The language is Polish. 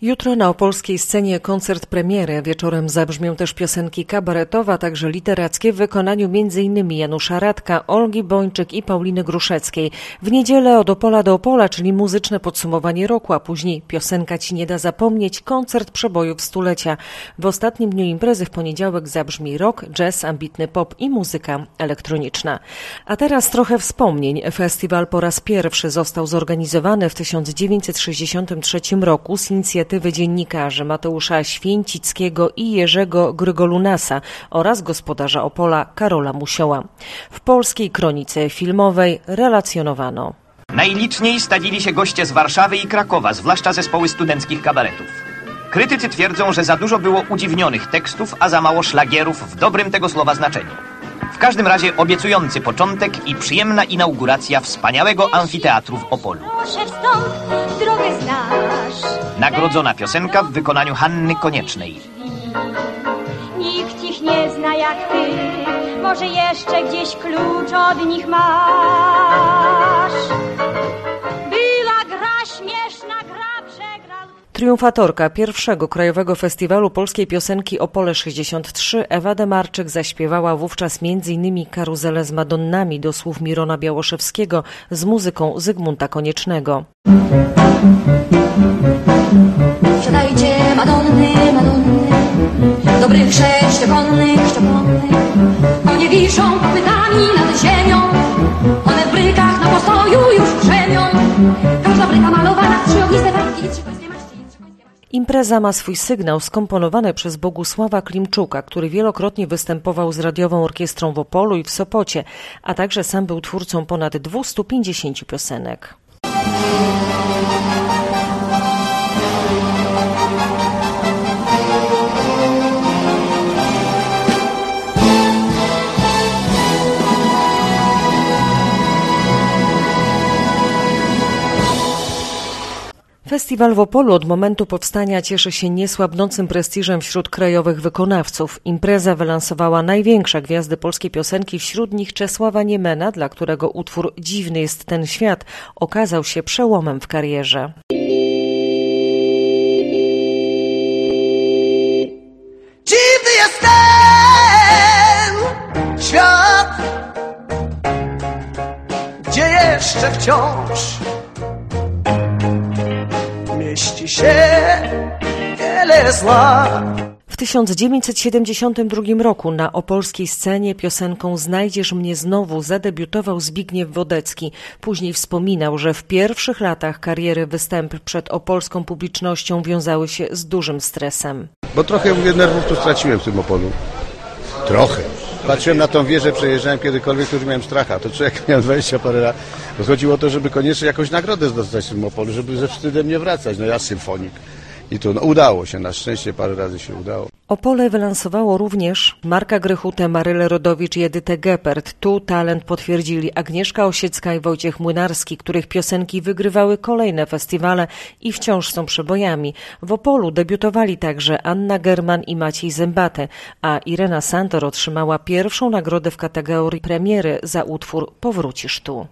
Jutro na opolskiej scenie koncert premiery. Wieczorem zabrzmią też piosenki kabaretowe, a także literackie w wykonaniu m.in. Janusza Radka, Olgi Bończyk i Pauliny Gruszeckiej. W niedzielę od Opola do Opola, czyli muzyczne podsumowanie roku, a później piosenka Ci nie da zapomnieć, koncert przebojów stulecia. W ostatnim dniu imprezy w poniedziałek zabrzmi rock, jazz, ambitny pop i muzyka elektroniczna. A teraz trochę wspomnień. Festiwal po raz pierwszy został zorganizowany w 1963 roku z inicjatywy dziennikarzy Mateusza Święcickiego i Jerzego Grygolunasa oraz gospodarza Opola Karola Musioła. W polskiej kronice filmowej relacjonowano: najliczniej stawili się goście z Warszawy i Krakowa, zwłaszcza zespoły studenckich kabaretów. Krytycy twierdzą, że za dużo było udziwnionych tekstów, a za mało szlagierów w dobrym tego słowa znaczeniu. W każdym razie obiecujący początek i przyjemna inauguracja wspaniałego amfiteatru w Opolu. Nagrodzona piosenka w wykonaniu Hanny Koniecznej. Nikt ich nie zna jak ty, może jeszcze gdzieś klucz od nich masz. Była gra śmieszna, gra przegrał. Triumfatorka pierwszego Krajowego Festiwalu Polskiej Piosenki Opole 63 Ewa Demarczyk zaśpiewała wówczas m.in. Karuzelę z Madonnami do słów Mirona Białoszewskiego z muzyką Zygmunta Koniecznego. Sprzedajcie Madonny, Madonny, dobrych sześciokonnych, One wiszą kopytami nad ziemią, one w brykach na postoju już drzemią. Każda bryka malowana w trzy ogniste wartki i trzy końskie maści. Impreza ma swój sygnał skomponowany przez Bogusława Klimczuka, który wielokrotnie występował z Radiową Orkiestrą w Opolu i w Sopocie, a także sam był twórcą ponad 250 piosenek. Festiwal w Opolu od momentu powstania cieszy się niesłabnącym prestiżem wśród krajowych wykonawców. Impreza wylansowała największe gwiazdy polskiej piosenki, wśród nich Czesława Niemena, dla którego utwór Dziwny jest ten świat okazał się przełomem w karierze. Dziwny jest ten świat, gdzie jeszcze wciąż mieści się wiele zła. W 1972 roku na opolskiej scenie piosenką Znajdziesz mnie znowu zadebiutował Zbigniew Wodecki. Później wspominał, że w pierwszych latach kariery występy przed opolską publicznością wiązały się z dużym stresem. Bo trochę nerwów tu straciłem w tym Opolu. Trochę. Patrzyłem na tą wieżę, przejeżdżałem kiedykolwiek, już miałem stracha. To człowiek miał 20 parę lat. Chodziło o to, żeby koniecznie jakąś nagrodę dostać w tym Opolu, żeby ze wstydem nie wracać. No ja symfonik. I to udało się, na szczęście parę razy się udało. Opole wylansowało również Marka Grychutę, Marylę Rodowicz i Edytę Geppert. Tu talent potwierdzili Agnieszka Osiecka i Wojciech Młynarski, których piosenki wygrywały kolejne festiwale i wciąż są przebojami. W Opolu debiutowali także Anna German i Maciej Zębatę, a Irena Santor otrzymała pierwszą nagrodę w kategorii premiery za utwór Powrócisz tu.